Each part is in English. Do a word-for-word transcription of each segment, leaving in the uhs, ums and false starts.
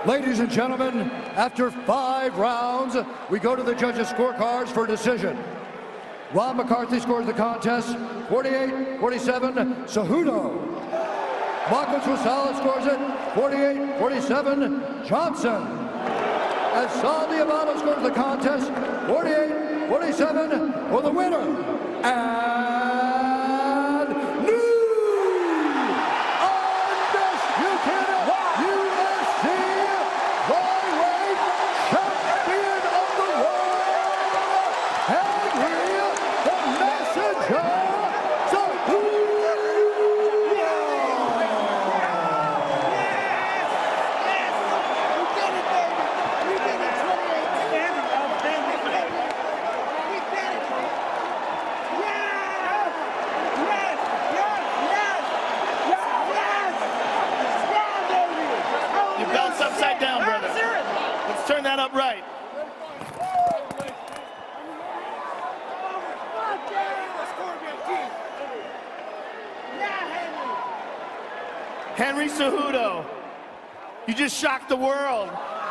Ladies and gentlemen, after five rounds, we go to the judges' scorecards for decision. Ron McCarthy scores the contest, forty-eight forty-seven, Cejudo. Marcos Rosales scores it, forty-eight forty-seven, Johnson. And Sal Diablo scores the contest, forty-eight forty-seven, for the winner. And new undisputed U F C flyweight champion of the world, Henry the Messenger Cejudo. Upside down, brother. Let's turn that up right. Henry Cejudo, you just shocked the world.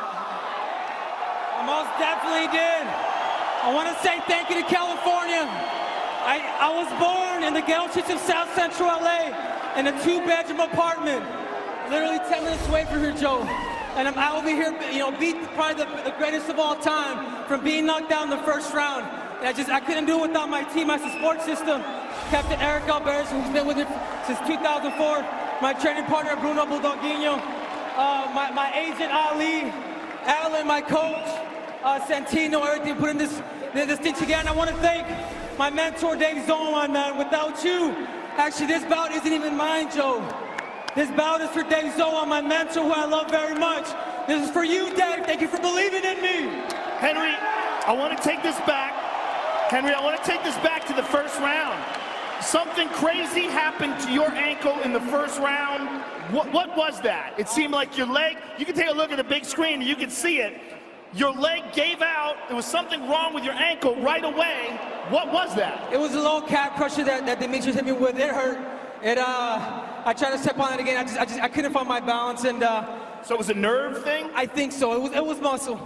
I most definitely did. I want to say thank you to California. I, I was born in the ghetto streets of South Central L A in a two-bedroom apartment, literally ten minutes away from here, Joe. And I'm, I will be here, you know, beat probably the, the greatest of all time from being knocked out in the first round. And I just, I couldn't do it without my team, my support system. Captain Eric Alvarez, who's been with me since two thousand four. My training partner, Bruno Budoguinho. Uh, my, my agent, Ali. Alan, my coach. Uh, Santino, everything, putting this, this thing together. And I want to thank my mentor, Dave Zolman, man. Without you, actually, this bout isn't even mine, Joe. This bout is for Dave Zola, my mentor, who I love very much. This is for you, Dave. Thank you for believing in me. Henry, I want to take this back. Henry, I want to take this back to the first round. Something crazy happened to your ankle in the first round. What, what was that? It seemed like your leg, you can take a look at the big screen and you can see it. Your leg gave out. There was something wrong with your ankle right away. What was that? It was a low calf crusher that, that Demetrius hit me with. It hurt. It, uh, I tried to step on it again. I just, I just, I couldn't find my balance, and uh, so it was a nerve thing. I think so. It was, it was muscle.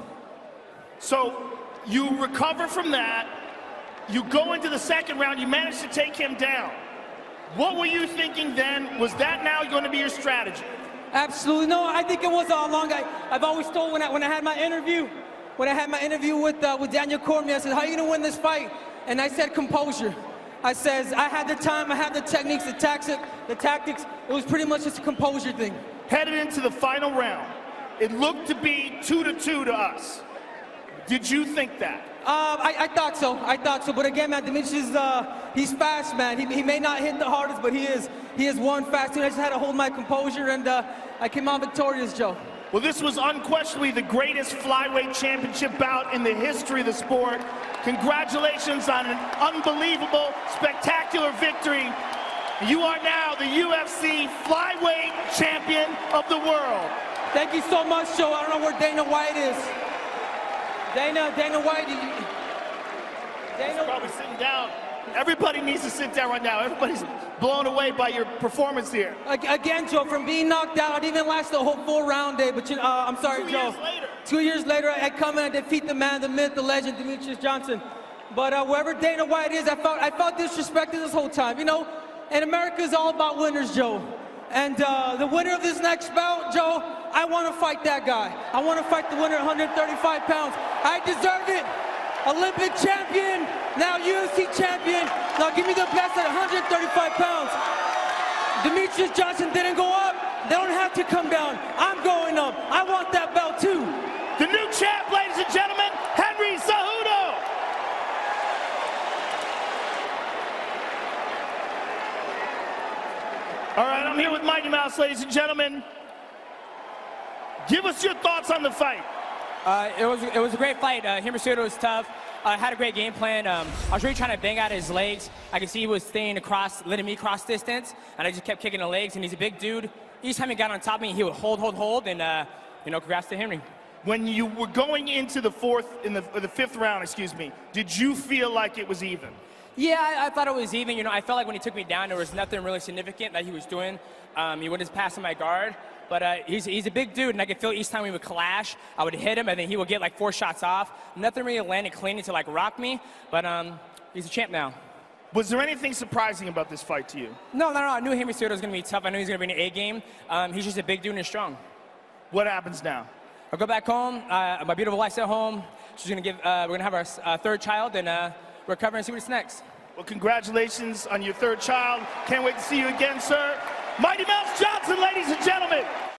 So you recover from that. You go into the second round. You manage to take him down. What were you thinking then? Was that now going to be your strategy? Absolutely no. I think it was all along. I, I've always told when I, when I had my interview, when I had my interview with uh, with Daniel Cormier, I said, "How are you going to win this fight?" And I said, "Composure." I says, I had the time, I had the techniques, the tactics, the tactics. It was pretty much just a composure thing. Headed into the final round, it looked to be two to two to us. Did you think that? Uh, I, I thought so, I thought so. But again, man, Demetrius, uh, he's fast, man. He, he may not hit the hardest, but he is, he is one fast. I just had to hold my composure, and uh, I came out victorious, Joe. Well, this was unquestionably the greatest flyweight championship bout in the history of the sport. Congratulations on an unbelievable, spectacular victory. You are now the U F C flyweight champion of the world. Thank you so much, Joe. I don't know where Dana White is. Dana, Dana White. Dana He's probably sitting down. Everybody needs to sit down right now. Everybody's blown away by your performance here. Again, Joe, from being knocked out, I didn't even last the whole full round day, but you know, uh, I'm sorry, Two Joe. Years later. Two years later, I come in and defeat the man, the myth, the legend, Demetrius Johnson. But uh, wherever Dana White is, I felt, I felt disrespected this whole time, you know? And America is all about winners, Joe. And uh, the winner of this next bout, Joe, I want to fight that guy. I want to fight the winner at one thirty-five pounds. I deserve it. Olympic champion, now U F C champion. Now give me the best at one thirty-five pounds. Demetrius Johnson didn't go up. They don't have to come down. I'm going up. I want that belt too. The new champ, ladies and gentlemen, Henry Cejudo. All right, I'm here with Mighty Mouse, ladies and gentlemen. Give us your thoughts on the fight. Uh, it was it was a great fight. Uh, Henry Cejudo was tough. I uh, had a great game plan. Um, I was really trying to bang out his legs. I could see he was staying across, letting me cross distance, and I just kept kicking the legs. And he's a big dude. Each time he got on top of me, he would hold, hold, hold, and uh, you know, congrats to Henry. When you were going into the fourth, in the, the fifth round, excuse me, did you feel like it was even? Yeah, I, I thought it was even. You know, I felt like when he took me down, there was nothing really significant that he was doing. Um, he wasn't passing my guard. But uh, he's, he's a big dude, and I could feel each time we would clash, I would hit him, and then he would get like four shots off. Nothing really landed clean to like rock me, but um, he's a champ now. Was there anything surprising about this fight to you? No, no, no. I knew Henry Cejudo was going to be tough. I knew he was going to be an A game. Um, he's just a big dude and strong. What happens now? I'll go back home. Uh, my beautiful wife's at home. She's going to give. Uh, we're going to have our uh, third child and uh, recover and see what's next. Well, congratulations on your third child. Can't wait to see you again, sir. Mighty Mouse Johnson, ladies and gentlemen.